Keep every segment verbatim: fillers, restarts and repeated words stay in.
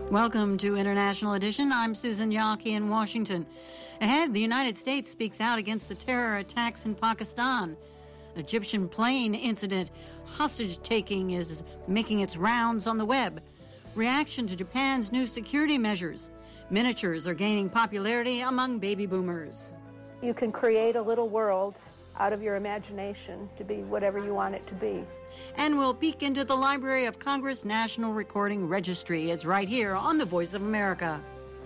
Welcome to International Edition. I'm Susan Yaki in Washington. Ahead, the United States speaks out against the terror attacks in Pakistan. Egyptian plane incident. Hostage-taking is making its rounds on the web. Reaction to Japan's new security measures. Miniatures are gaining popularity among baby boomers. You can create a little world out of your imagination to be whatever you want it to be. And we'll peek into the Library of Congress National Recording Registry. It's right here on The Voice of America.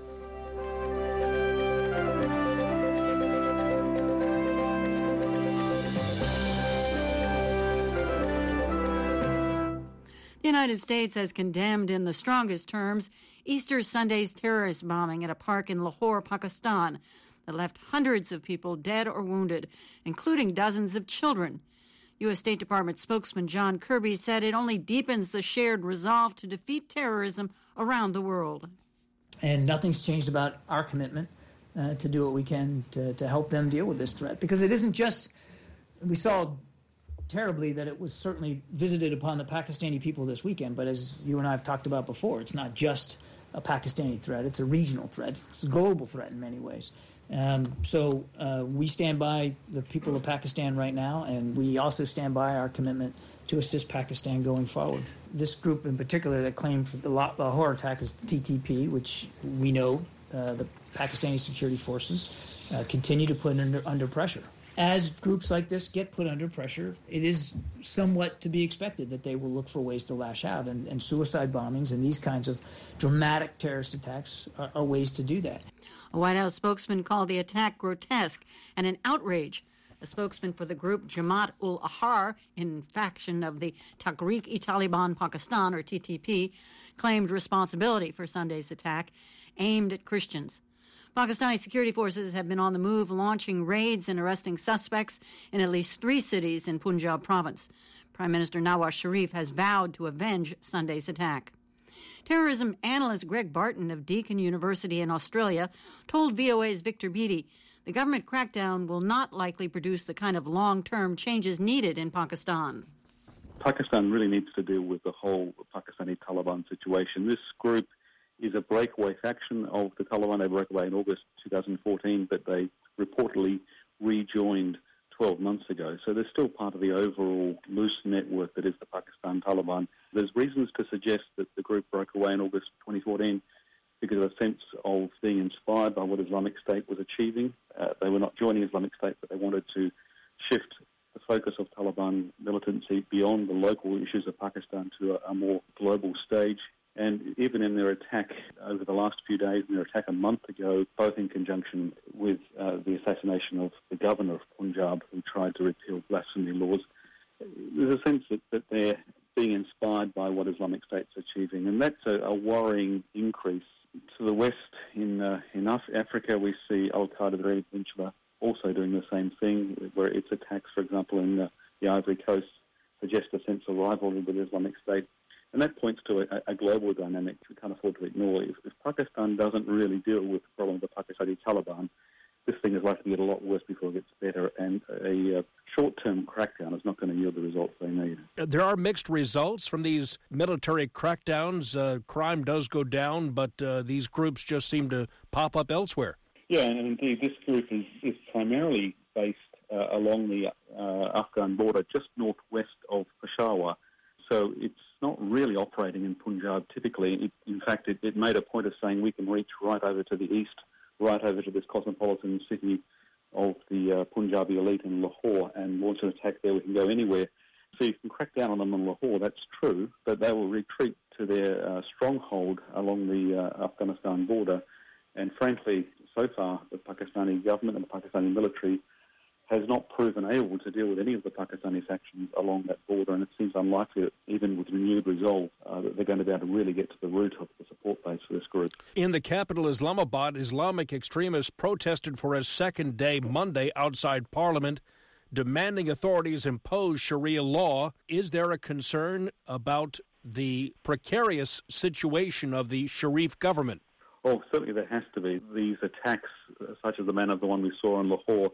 The United States has condemned in the strongest terms Easter Sunday's terrorist bombing at a park in Lahore, Pakistan, that left hundreds of people dead or wounded, including dozens of children. U S. State Department spokesman John Kirby said it only deepens the shared resolve to defeat terrorism around the world. And nothing's changed about our commitment uh, to do what we can to, to help them deal with this threat. Because it isn't just, we saw terribly that it was certainly visited upon the Pakistani people this weekend, but as you and I have talked about before, it's not just a Pakistani threat, it's a regional threat, it's a global threat in many ways. Um, so uh, we stand by the people of Pakistan right now, and we also stand by our commitment to assist Pakistan going forward. This group in particular that claimed the Lahore attack is the T T P, which we know uh, the Pakistani security forces uh, continue to put under, under pressure. As groups like this get put under pressure, it is somewhat to be expected that they will look for ways to lash out, and, and suicide bombings and these kinds of dramatic terrorist attacks are, are ways to do that. A White House spokesman called the attack grotesque and an outrage. A spokesman for the group Jamaat-ul-Ahrar, in faction of the Tehreek-e-Taliban Pakistan, or T T P, claimed responsibility for Sunday's attack aimed at Christians. Pakistani security forces have been on the move, launching raids and arresting suspects in at least three cities in Punjab province. Prime Minister Nawaz Sharif has vowed to avenge Sunday's attack. Terrorism analyst Greg Barton of Deakin University in Australia told V O A's Victor Beattie the government crackdown will not likely produce the kind of long-term changes needed in Pakistan. Pakistan really needs to deal with the whole Pakistani Taliban situation. This group is a breakaway faction of the Taliban. They broke away in August twenty fourteen, but they reportedly rejoined twelve months ago. So they're still part of the overall loose network that is the Pakistan Taliban. There's reasons to suggest that the group broke away in August twenty fourteen because of a sense of being inspired by what Islamic State was achieving. Uh, they were not joining Islamic State, but they wanted to shift the focus of Taliban militancy beyond the local issues of Pakistan to a, a more global stage. And even in their attack over the last few days, and their attack a month ago, both in conjunction with uh, the assassination of the governor of Punjab, who tried to repeal blasphemy laws, there's a sense that, that they're being inspired by what Islamic State's achieving. And that's a, a worrying increase. To the west, in uh, in Af- Africa, we see Al-Qaeda, the Arabian Peninsula, also doing the same thing, where its attacks, for example, in the, the Ivory Coast, suggest a sense of rivalry with Islamic State. And that points to a, a global dynamic we can't afford to ignore. If, if Pakistan doesn't really deal with the problem of the Pakistani Taliban, this thing is likely to get a lot worse before it gets better, and a uh, short-term crackdown is not going to yield the results they need. There are mixed results from these military crackdowns. Uh, crime does go down, but uh, these groups just seem to pop up elsewhere. Yeah, and indeed, this group is, is primarily based uh, along the uh, Afghan border, just northwest of Peshawar. So it's not really operating in Punjab typically. It, in fact, it, it made a point of saying we can reach right over to the east, right over to this cosmopolitan city of the uh, Punjabi elite in Lahore and launch an attack there. We can go anywhere. So you can crack down on them in Lahore, that's true, but they will retreat to their uh, stronghold along the uh, Afghanistan border. And frankly, so far, the Pakistani government and the Pakistani military has not proven able to deal with any of the Pakistani factions along that border, and it seems unlikely that even with renewed resolve uh, that they're going to be able to really get to the root of the support base for this group. In the capital Islamabad, Islamic extremists protested for a second day Monday outside Parliament, demanding authorities impose Sharia law. Is there a concern about the precarious situation of the Sharif government? Oh, certainly there has to be. These attacks, uh, such as the manner of the one we saw in Lahore,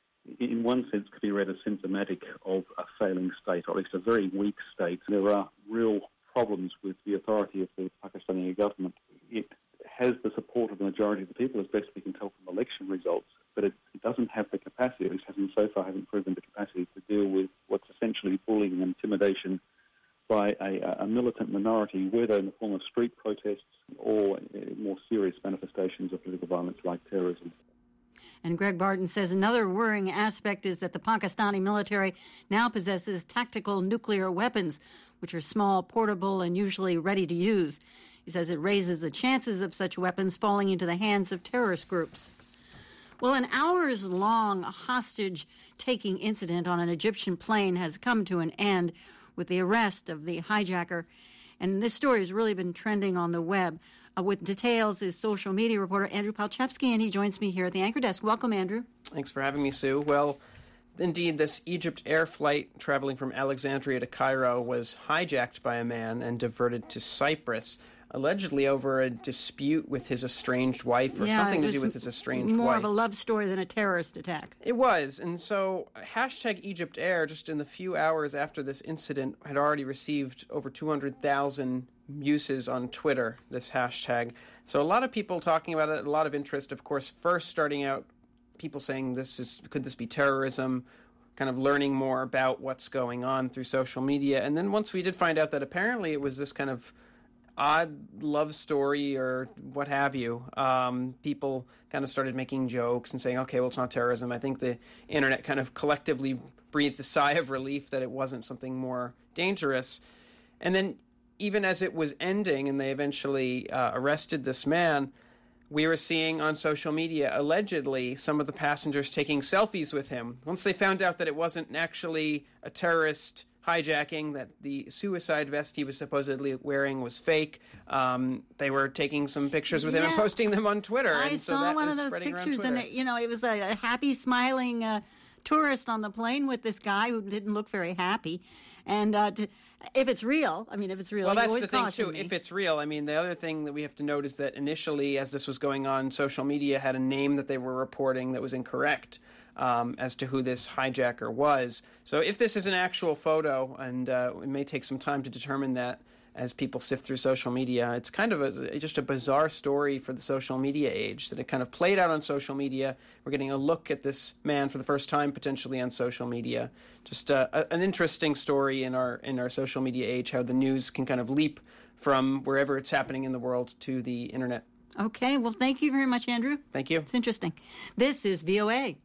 in one sense could be read as symptomatic of a failing state, or at least a very weak state. There are real problems with the authority of the Pakistani government. It has the support of the majority of the people, as best we can tell from election results, but it, it doesn't have the capacity, at least hasn't so far hasn't proven the capacity to deal with what's essentially bullying and intimidation by a, a militant minority, whether in the form of street protests or more serious manifestations of political violence like terrorism. And Greg Barton says another worrying aspect is that the Pakistani military now possesses tactical nuclear weapons, which are small, portable, and usually ready to use. He says it raises the chances of such weapons falling into the hands of terrorist groups. Well, an hours-long hostage-taking incident on an Egyptian plane has come to an end with the arrest of the hijacker. And this story has really been trending on the web. Uh, with details is social media reporter Andrew Palchevsky, and he joins me here at the Anchor Desk. Welcome, Andrew. Thanks for having me, Sue. Well, indeed, this Egypt Air flight traveling from Alexandria to Cairo was hijacked by a man and diverted to Cyprus, allegedly over a dispute with his estranged wife or yeah, something to do with his estranged more wife. More of a love story than a terrorist attack. It was, and so hashtag Egypt Air, just in the few hours after this incident, had already received over two hundred thousand uses on Twitter, this hashtag. So a lot of people talking about it, a lot of interest, of course, first starting out, people saying this is could this be terrorism, kind of learning more about what's going on through social media. And then once we did find out that apparently it was this kind of odd love story or what have you, um, people kind of started making jokes and saying, okay, well, it's not terrorism. I think the internet kind of collectively breathed a sigh of relief that it wasn't something more dangerous. And then even as it was ending and they eventually uh, arrested this man, we were seeing on social media, allegedly, some of the passengers taking selfies with him. Once they found out that it wasn't actually a terrorist hijacking, that the suicide vest he was supposedly wearing was fake, um, they were taking some pictures with yeah. him and posting them on Twitter. I and so saw that one was of those spreading around pictures, and Twitter. it, you know, it was a, a happy, smiling uh, tourist on the plane with this guy who didn't look very happy. And uh, to, if it's real, I mean, if it's real, well, you that's always the thing caution too. me. If it's real, I mean, the other thing that we have to note is that initially, as this was going on, social media had a name that they were reporting that was incorrect um, as to who this hijacker was. So, if this is an actual photo, and uh, it may take some time to determine that as people sift through social media, it's kind of a, just a bizarre story for the social media age that it kind of played out on social media. We're getting a look at this man for the first time potentially on social media. Just uh, a, an interesting story in our in our social media age, how the news can kind of leap from wherever it's happening in the world to the internet. Okay, well, thank you very much, Andrew. Thank you. It's interesting. This is V O A.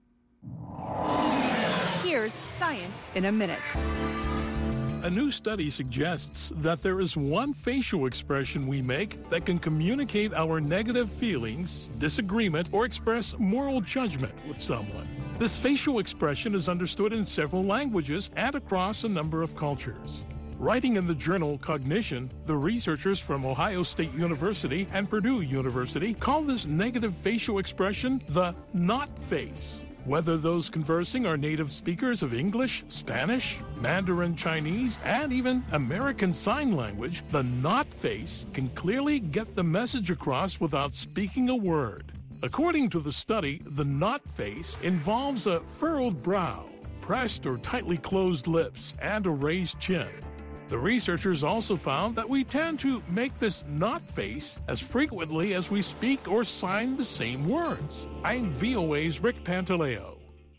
Here's Science in a Minute. A new study suggests that there is one facial expression we make that can communicate our negative feelings, disagreement, or express moral judgment with someone. This facial expression is understood in several languages and across a number of cultures. Writing in the journal Cognition, the researchers from Ohio State University and Purdue University call this negative facial expression the not face. Whether those conversing are native speakers of English, Spanish, Mandarin Chinese, and even American Sign Language, the not face can clearly get the message across without speaking a word. According to the study, the not face involves a furrowed brow, pressed or tightly closed lips, and a raised chin. The researchers also found that we tend to make this not face as frequently as we speak or sign the same words. I'm V O A's Rick Pantaleo.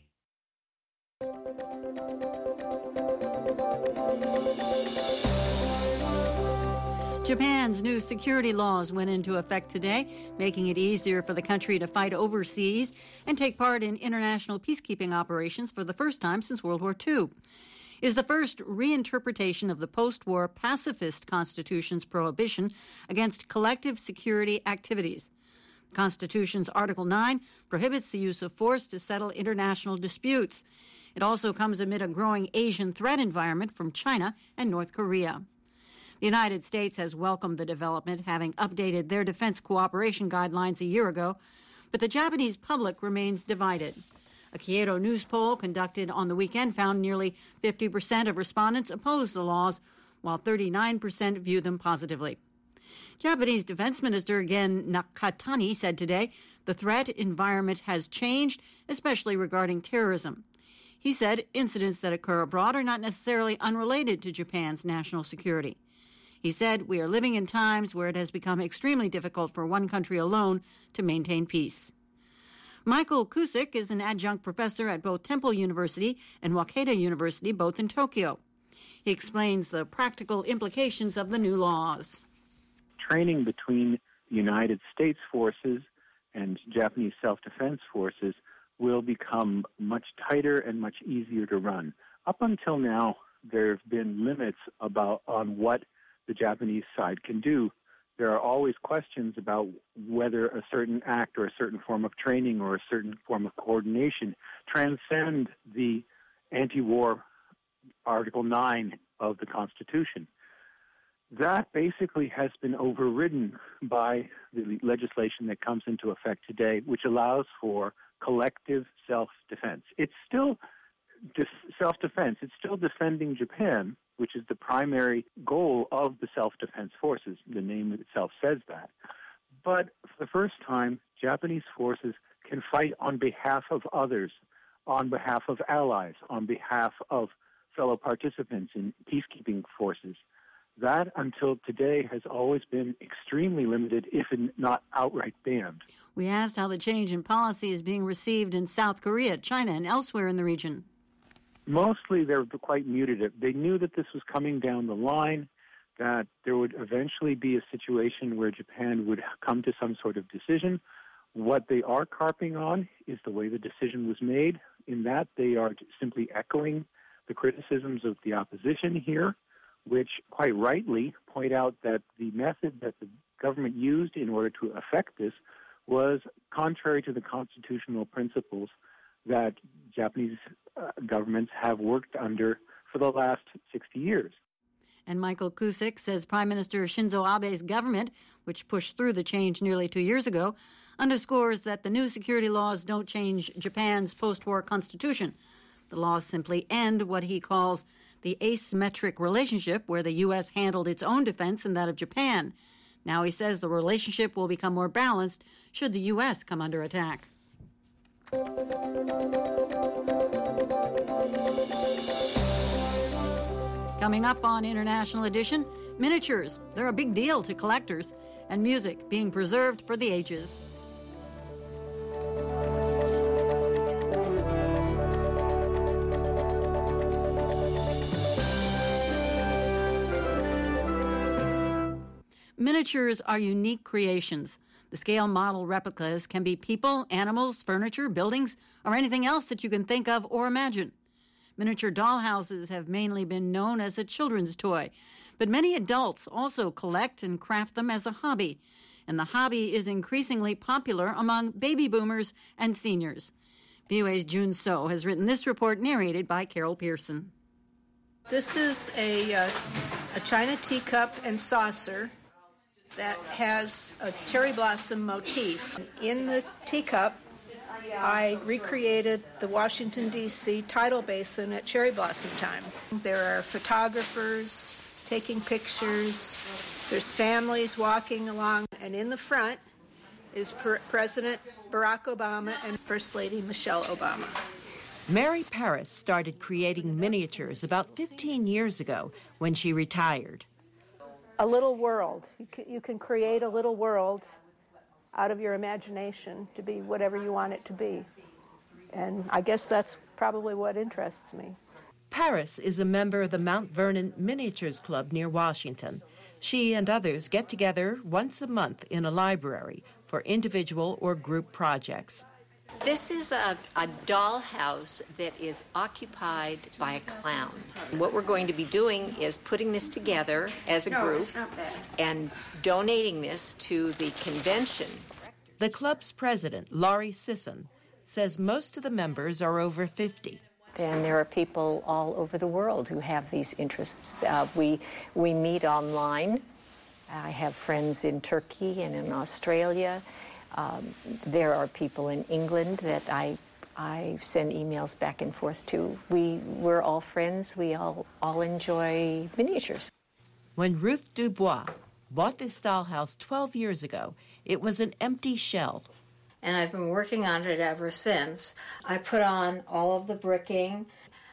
Japan's new security laws went into effect today, making it easier for the country to fight overseas and take part in international peacekeeping operations for the first time since World War Two. It is the first reinterpretation of the post-war pacifist constitution's prohibition against collective security activities. The Constitution's Article nine prohibits the use of force to settle international disputes. It also comes amid a growing Asian threat environment from China and North Korea. The United States has welcomed the development, having updated their defense cooperation guidelines a year ago, but the Japanese public remains divided. A Kyodo News poll conducted on the weekend found nearly fifty percent of respondents oppose the laws, while thirty-nine percent view them positively. Japanese Defense Minister Gen Nakatani said today the threat environment has changed, especially regarding terrorism. He said incidents that occur abroad are not necessarily unrelated to Japan's national security. He said, "We are living in times where it has become extremely difficult for one country alone to maintain peace." Michael Cusick is an adjunct professor at both Temple University and Waseda University, both in Tokyo. He explains the practical implications of the new laws. Training between the United States forces and Japanese self-defense forces will become much tighter and much easier to run. Up until now, there have been limits about on what the Japanese side can do. There are always questions about whether a certain act or a certain form of training or a certain form of coordination transcend the anti-war Article nine of the Constitution. That basically has been overridden by the legislation that comes into effect today, which allows for collective self-defense. It's still self-defense. It's still defending Japan, which is the primary goal of the self-defense forces. The name itself says that. But for the first time, Japanese forces can fight on behalf of others, on behalf of allies, on behalf of fellow participants in peacekeeping forces. That, until today, has always been extremely limited, if not outright banned. We asked how the change in policy is being received in South Korea, China, and elsewhere in the region. Mostly they're quite muted. They knew that this was coming down the line, that there would eventually be a situation where Japan would come to some sort of decision. What they are carping on is the way the decision was made, in that they are simply echoing the criticisms of the opposition here, which quite rightly point out that the method that the government used in order to effect this was contrary to the constitutional principles that Japanese uh, governments have worked under for the last sixty years. And Michael Cusick says Prime Minister Shinzo Abe's government, which pushed through the change nearly two years ago, underscores that the new security laws don't change Japan's post-war constitution. The laws simply end what he calls the asymmetric relationship where the U S handled its own defense and that of Japan. Now he says the relationship will become more balanced should the U S come under attack. Coming up on International Edition, miniatures. They're a big deal to collectors, and music being preserved for the ages. Miniatures are unique creations. The scale model replicas can be people, animals, furniture, buildings, or anything else that you can think of or imagine. Miniature dollhouses have mainly been known as a children's toy, but many adults also collect and craft them as a hobby, and the hobby is increasingly popular among baby boomers and seniors. V O A's June So has written this report, narrated by Carol Pearson. This is a, uh, a China teacup and saucer that has a cherry blossom motif. In the teacup, I recreated the Washington, D C tidal basin at cherry blossom time. There are photographers taking pictures. There's families walking along. And in the front is per- President Barack Obama and First Lady Michelle Obama. Mary Paris started creating miniatures about fifteen years ago when she retired. A little world. You can, you can create a little world out of your imagination to be whatever you want it to be. And I guess that's probably what interests me. Paris is a member of the Mount Vernon Miniatures Club near Washington. She and others get together once a month in a library for individual or group projects. This is a, a dollhouse that is occupied by a clown. What we're going to be doing is putting this together as a group and donating this to the convention. The club's president, Laurie Sisson, says most of the members are over fifty. And there are people all over the world who have these interests. Uh, we, we meet online. I have friends in Turkey and in Australia. Um, there are people in England that I I send emails back and forth to. We, we're all friends. We all, all enjoy miniatures. When Ruth Dubois bought this dollhouse twelve years ago, it was an empty shell. And I've been working on it ever since. I put on all of the bricking.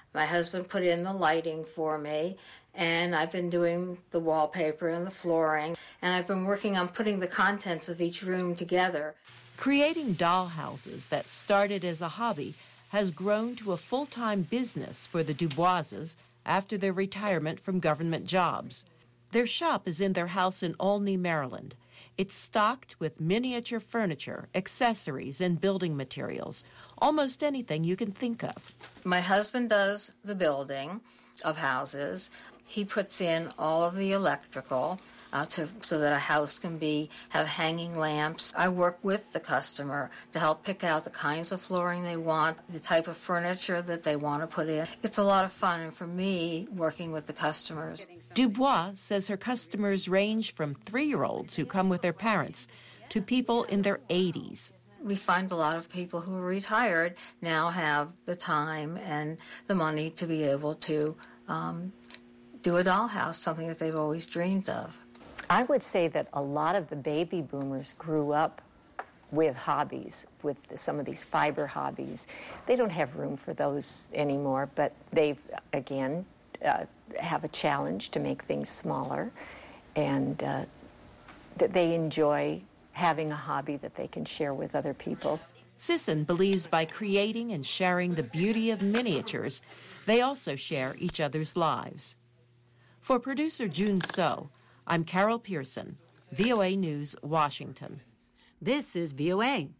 My husband put in the lighting for me, and I've been doing the wallpaper and the flooring, and I've been working on putting the contents of each room together. Creating dollhouses that started as a hobby has grown to a full-time business for the Duboises after their retirement from government jobs. Their shop is in their house in Olney, Maryland. It's stocked with miniature furniture, accessories, and building materials, almost anything you can think of. My husband does the building of houses. He puts in all of the electrical uh, to, so that a house can be have hanging lamps. I work with the customer to help pick out the kinds of flooring they want, the type of furniture that they want to put in. It's a lot of fun, and for me, working with the customers. Dubois says her customers range from three-year-olds who come with their parents to people in their eighties. We find a lot of people who are retired now have the time and the money to be able to um, do a dollhouse, something that they've always dreamed of. I would say that a lot of the baby boomers grew up with hobbies, with some of these fiber hobbies. They don't have room for those anymore, but they've, again, uh, have a challenge to make things smaller, and uh, that they enjoy having a hobby that they can share with other people. Sisson believes by creating and sharing the beauty of miniatures, they also share each other's lives. For producer June So, I'm Carol Pearson, V O A News, Washington. This is V O A.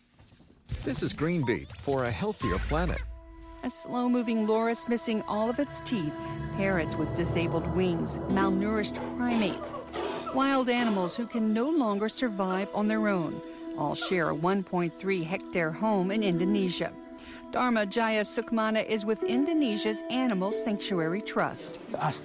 This is Green Beat for a healthier planet. A slow-moving loris missing all of its teeth, parrots with disabled wings, malnourished primates, wild animals who can no longer survive on their own, all share a one point three hectare home in Indonesia. Dharma Jaya Sukmana is with Indonesia's Animal Sanctuary Trust.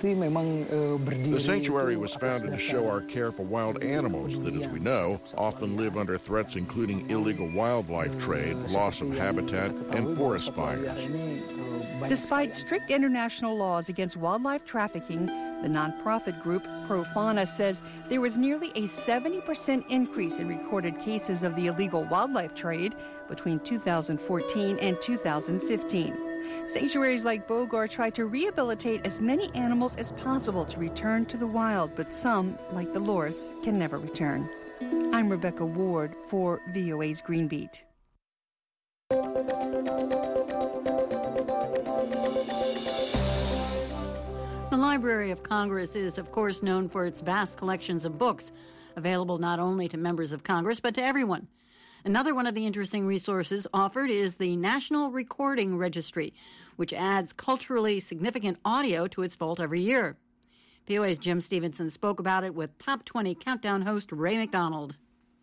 The sanctuary was founded to show our care for wild animals that, as we know, often live under threats including illegal wildlife trade, loss of habitat, and forest fires. Despite strict international laws against wildlife trafficking, the nonprofit group Profana says there was nearly a seventy percent increase in recorded cases of the illegal wildlife trade between two thousand fourteen and two thousand fifteen. Sanctuaries like Bogor try to rehabilitate as many animals as possible to return to the wild, but some, like the loris, can never return. I'm Rebecca Ward for V O A's Green Beat. The Library of Congress is, of course, known for its vast collections of books, available not only to members of Congress, but to everyone. Another one of the interesting resources offered is the National Recording Registry, which adds culturally significant audio to its vault every year. V O A's Jim Stevenson spoke about it with Top twenty Countdown host Ray McDonald.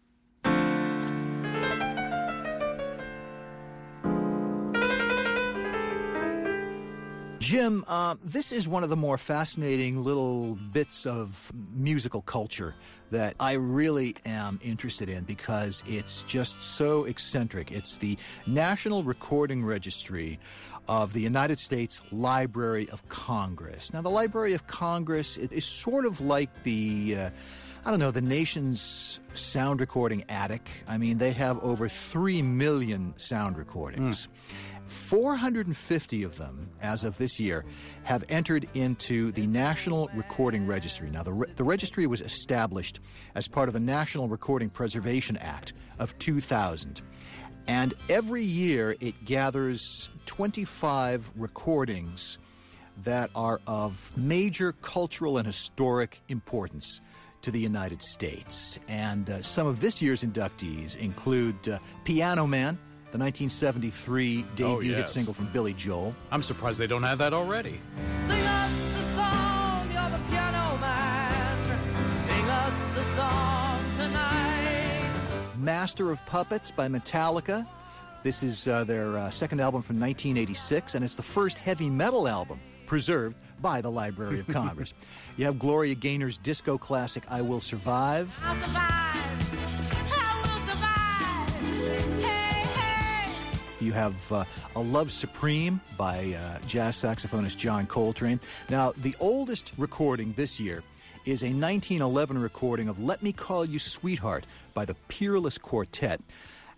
Jim, uh, this is one of the more fascinating little bits of musical culture that I really am interested in because it's just so eccentric. It's the National Recording Registry of the United States Library of Congress. Now, the Library of Congress is sort of like the... Uh, I don't know, the nation's sound recording attic. I mean, they have over three million sound recordings. Mm. four hundred fifty of them, as of this year, have entered into the National Recording Registry. Now, the, re- the registry was established as part of the National Recording Preservation Act of two thousand. And every year it gathers twenty-five recordings that are of major cultural and historic importance to the United States. And uh, some of this year's inductees include uh, Piano Man, the nineteen seventy-three debut oh, yes. hit single from Billy Joel. I'm surprised they don't have that already. Sing us a song, you're the piano man. Sing us a song tonight. Master of Puppets by Metallica. This is uh, their uh, second album from nineteen eighty-six, and it's the first heavy metal album preserved by the Library of Congress. You have Gloria Gaynor's disco classic, I Will Survive. I'll survive. I will survive. Hey, hey. You have uh, A Love Supreme by uh, jazz saxophonist John Coltrane. Now, the oldest recording this year is a nineteen eleven recording of Let Me Call You Sweetheart by the Peerless Quartet.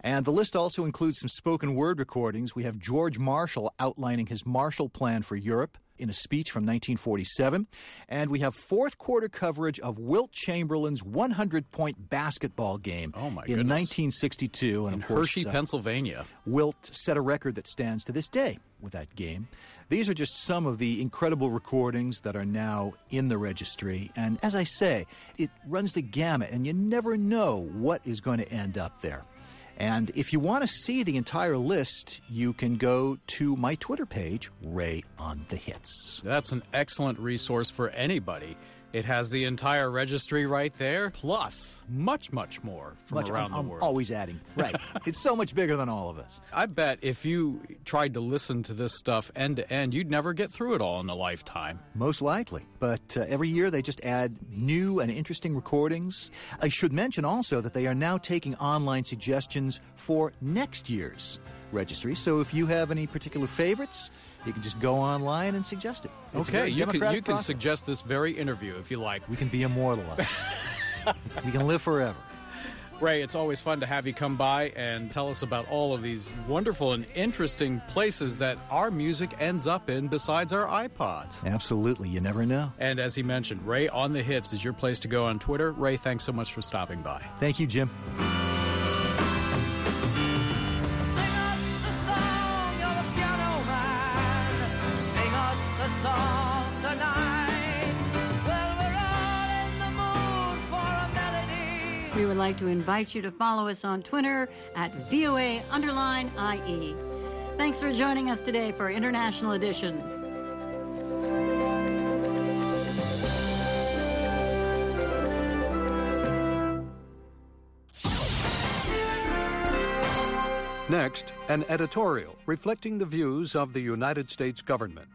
And the list also includes some spoken word recordings. We have George Marshall outlining his Marshall Plan for Europe in a speech from nineteen forty-seven. And we have fourth quarter coverage of Wilt Chamberlain's hundred-point basketball game oh my in goodness. nineteen sixty-two. And in of course, Hershey, uh, Pennsylvania. Wilt set a record that stands to this day with that game. These are just some of the incredible recordings that are now in the registry. And as I say, it runs the gamut, and you never know what is going to end up there. And if you want to see the entire list, you can go to my Twitter page, Ray on the Hits. That's an excellent resource for anybody. It has the entire registry right there, plus much, much more from much, around I'm, the world. I'm always adding. Right. It's so much bigger than all of us. I bet if you tried to listen to this stuff end to end, you'd never get through it all in a lifetime. Most likely. But uh, every year they just add new and interesting recordings. I should mention also that they are now taking online suggestions for next year's registry. So if you have any particular favorites, you can just go online and suggest it. It's okay, you can, you can process. suggest this very interview if you like. We can be immortalized. We can live forever. Ray, it's always fun to have you come by and tell us about all of these wonderful and interesting places that our music ends up in besides our iPods. Absolutely. You never know. And as he mentioned, Ray on the Hits is your place to go on Twitter. Ray, thanks so much for stopping by. Thank you, Jim. We would like to invite you to follow us on Twitter at V O A underline I E. Thanks for joining us today for International Edition. Next, an editorial reflecting the views of the United States government.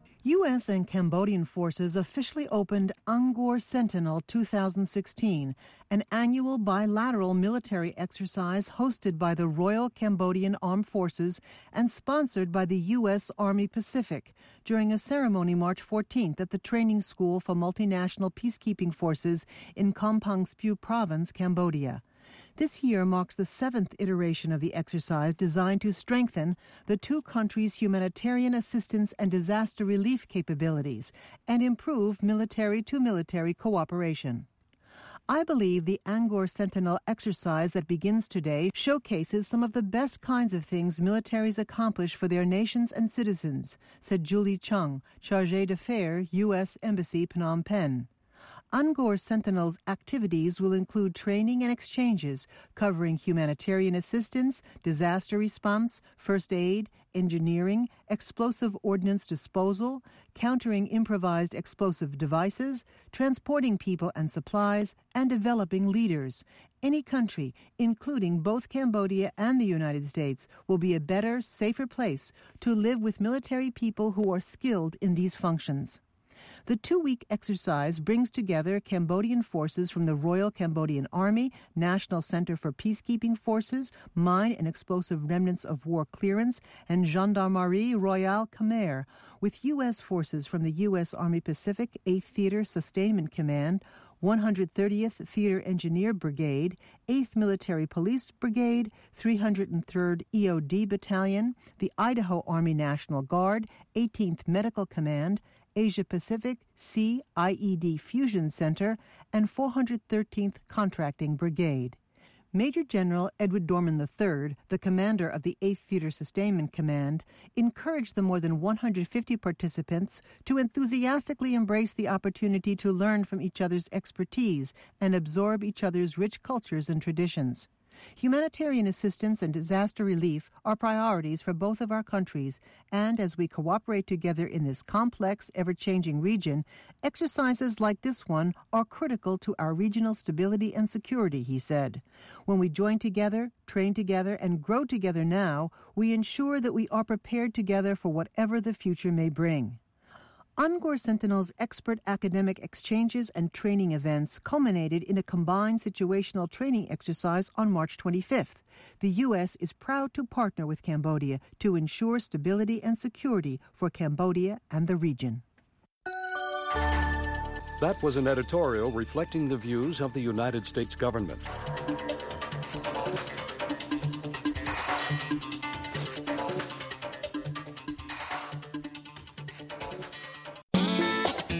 U S and Cambodian forces officially opened Angkor Sentinel two thousand sixteen, an annual bilateral military exercise hosted by the Royal Cambodian Armed Forces and sponsored by the U S Army Pacific during a ceremony March fourteenth at the Training School for Multinational Peacekeeping Forces in Kampong Speu Province, Cambodia. This year marks the seventh iteration of the exercise designed to strengthen the two countries' humanitarian assistance and disaster relief capabilities and improve military-to-military cooperation. I believe the Angkor Sentinel exercise that begins today showcases some of the best kinds of things militaries accomplish for their nations and citizens, said Julie Chung, Chargé d'Affaires, U S Embassy, Phnom Penh. Angkor Sentinel's activities will include training and exchanges covering humanitarian assistance, disaster response, first aid, engineering, explosive ordnance disposal, countering improvised explosive devices, transporting people and supplies, and developing leaders. Any country, including both Cambodia and the United States, will be a better, safer place to live with military people who are skilled in these functions. The two-week exercise brings together Cambodian forces from the Royal Cambodian Army, National Center for Peacekeeping Forces, Mine and Explosive Remnants of War Clearance, and Gendarmerie Royale Khmer, with U S forces from the U S Army Pacific eighth Theater Sustainment Command, one hundred thirtieth Theater Engineer Brigade, eighth Military Police Brigade, three hundred third E O D Battalion, the Idaho Army National Guard, eighteenth Medical Command, Asia Pacific C I E D Fusion Center, and four hundred thirteenth Contracting Brigade. Major General Edward Dorman the third, the commander of the eighth Theater Sustainment Command, encouraged the more than one hundred fifty participants to enthusiastically embrace the opportunity to learn from each other's expertise and absorb each other's rich cultures and traditions. Humanitarian assistance and disaster relief are priorities for both of our countries, and as we cooperate together in this complex, ever-changing region, exercises like this one are critical to our regional stability and security, he said. When we join together, train together, and grow together now, we ensure that we are prepared together for whatever the future may bring. Angkor Sentinel's expert academic exchanges and training events culminated in a combined situational training exercise on March twenty-fifth. The U S is proud to partner with Cambodia to ensure stability and security for Cambodia and the region. That was an editorial reflecting the views of the United States government.